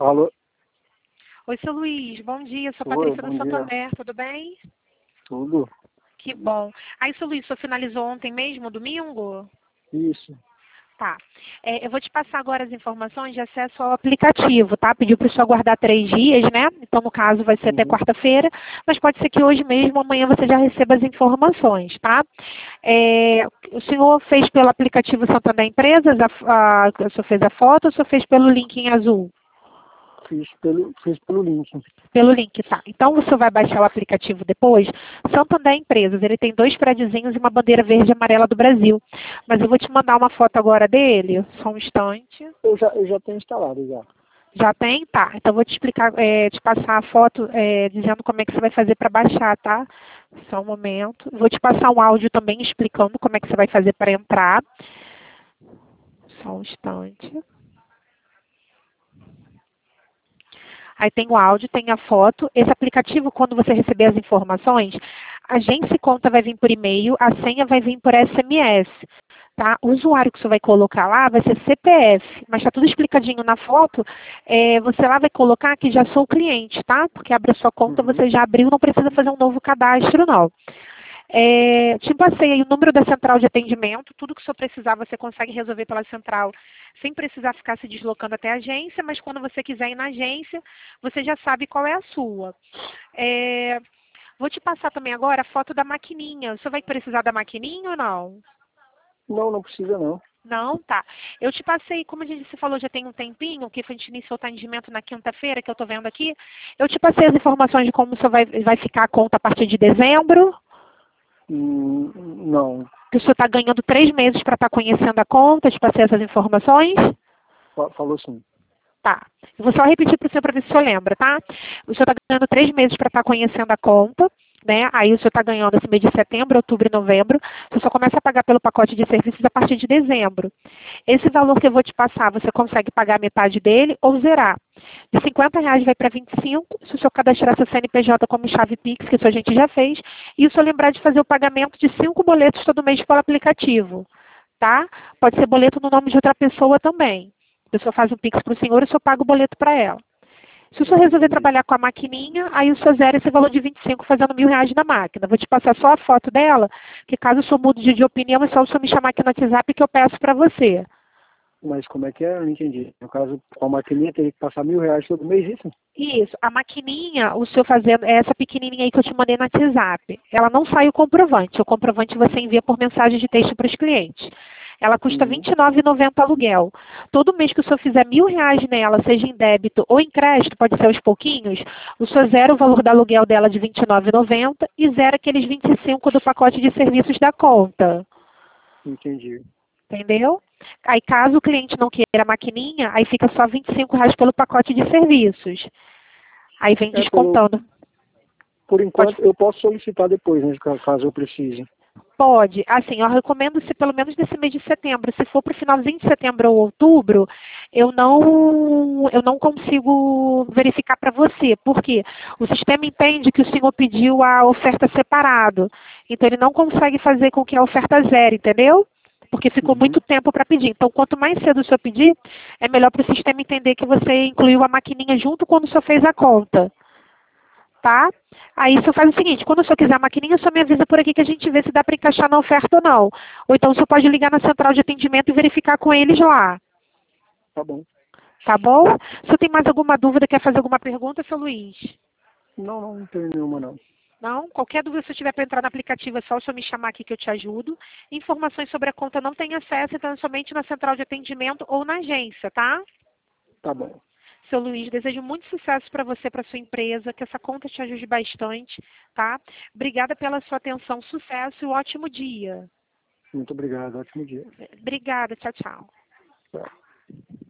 Alô? Oi, seu Luiz, bom dia, sou Oi, Patrícia do bom dia. Santander, tudo bem? Tudo? Que bom. Aí, seu Luiz, o senhor finalizou ontem mesmo, domingo? Isso. Tá. Eu vou te passar agora as informações de acesso ao aplicativo, tá? Pediu para o senhor aguardar 3 dias, né? Então, no caso, vai ser até Uhum. quarta-feira, mas pode ser que hoje mesmo, amanhã, você já receba as informações, tá? O senhor fez pelo aplicativo Santander Empresas, o senhor fez a foto ou o senhor fez pelo link em azul? Fiz pelo link. Pelo link, tá. Então você vai baixar o aplicativo depois. Santander Empresas, ele tem 2 prédiozinhos e uma bandeira verde e amarela do Brasil. Mas eu vou te mandar uma foto agora dele, só um instante. Eu já tenho instalado já. Já tem? Tá. Então eu vou te explicar, te passar a foto dizendo como é que você vai fazer para baixar, tá? Só um momento. Vou te passar um áudio também explicando como é que você vai fazer para entrar. Só um instante. Aí tem o áudio, tem a foto. Esse aplicativo, quando você receber as informações, a agência e conta vai vir por e-mail, a senha vai vir por SMS. Tá? O usuário que você vai colocar lá vai ser CPF, mas está tudo explicadinho na foto. Você lá vai colocar que já sou cliente, tá? Porque abre a sua conta, Uhum. você já abriu, não precisa fazer um novo cadastro, não. Te passei aí o número da central de atendimento, tudo que o senhor precisar você consegue resolver pela central, sem precisar ficar se deslocando até a agência, mas quando você quiser ir na agência, você já sabe qual é a sua. Vou te passar também agora a foto da maquininha. O senhor vai precisar da maquininha ou não? Não, não precisa não. Não? Tá. Eu te passei, como a gente se falou já tem um tempinho, que a gente iniciou o atendimento na quinta-feira, que eu estou vendo aqui, eu te passei as informações de como o senhor vai ficar a conta a partir de dezembro. Não. Que o senhor está ganhando 3 meses para estar conhecendo a conta, te passei essas informações? Falou sim. Tá. Eu vou só repetir para o senhor para ver se o senhor lembra, tá? O senhor está ganhando 3 meses para estar conhecendo a conta, né? Aí o senhor está ganhando esse mês de setembro, outubro e novembro. Você só começa a pagar pelo pacote de serviços a partir de dezembro. Esse valor que eu vou te passar, você consegue pagar metade dele ou zerar. De R$ 50 vai para 25, se o senhor cadastrar seu CNPJ como chave Pix, que isso a gente já fez, e o senhor lembrar de fazer o pagamento de 5 boletos todo mês pelo aplicativo, tá? Pode ser boleto no nome de outra pessoa também. A pessoa faz um Pix para o senhor e o senhor paga o boleto para ela. Se o senhor resolver Entendi. trabalhar com a maquininha, aí o senhor zera esse valor de 25 fazendo R$ 1.000 na máquina. Vou te passar só a foto dela, que caso o senhor mude de opinião, é só o senhor me chamar aqui no WhatsApp que eu peço para você. Mas como é que é? Eu não entendi. No caso, com a maquininha teria que passar R$ 1.000 todo mês, isso? Isso, a maquininha, o senhor fazendo, é essa pequenininha aí que eu te mandei no WhatsApp, ela não sai o comprovante você envia por mensagem de texto para os clientes. Ela custa R$ Uhum. 29,90 aluguel. Todo mês que o senhor fizer R$ 1.000 nela, seja em débito ou em crédito, pode ser aos pouquinhos, o senhor zera o valor do aluguel dela de R$ 29,90 e zera aqueles 25 do pacote de serviços da conta. Entendi. Entendeu? Aí caso o cliente não queira a maquininha, aí fica só R$ 25 pelo pacote de serviços. Aí vem É, pelo, descontando. por Pode, enquanto, eu posso solicitar depois, né, caso eu precise. pode. Assim, eu recomendo se pelo menos nesse mês de setembro. Se for para o finalzinho de setembro ou outubro, eu não consigo verificar para você. Por quê? O sistema entende que o senhor pediu a oferta separado. Então ele não consegue fazer com que a oferta zere, entendeu? Porque ficou Uhum. muito tempo para pedir. Então, quanto mais cedo o senhor pedir, é melhor para o sistema entender que você incluiu a maquininha junto quando o senhor fez a conta. Tá? Aí o senhor faz o seguinte, quando o senhor quiser a maquininha, o senhor me avisa por aqui que a gente vê se dá para encaixar na oferta ou não. Ou então o senhor pode ligar na central de atendimento e verificar com eles lá. Tá bom. Tá bom? Se o senhor tem mais alguma dúvida, quer fazer alguma pergunta, seu Luiz? Não tenho nenhuma não. Não? Qualquer dúvida, se eu tiver para entrar no aplicativo, é só o senhor me chamar aqui que eu te ajudo. Informações sobre a conta não tem acesso, então é somente na central de atendimento ou na agência, tá? Tá bom. Seu Luiz, desejo muito sucesso para você, para sua empresa, que essa conta te ajude bastante, tá? Obrigada pela sua atenção, sucesso e um ótimo dia. Muito obrigado. Ótimo dia. Obrigada, tchau, tchau. Tchau.